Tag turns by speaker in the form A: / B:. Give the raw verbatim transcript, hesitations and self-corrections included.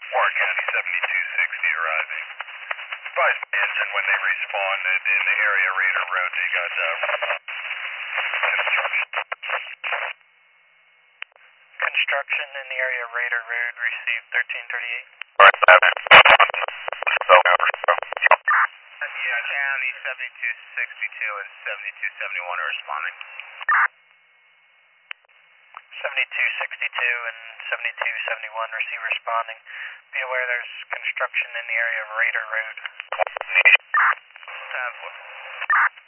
A: Warren County seventy-two sixty arriving. Advised my engine when they responded in the area Raider Road, they got uh, construction.
B: Construction in the area Raider Road, received thirteen thirty-eight.
A: Alright, that so
B: Yeah, County seventy-two sixty-two and seventy-two seventy-one are responding. seventy-two sixty-two and seventy-two seventy-one receive responding. Be aware there's construction in the area of Raider Road.
A: Sounds good.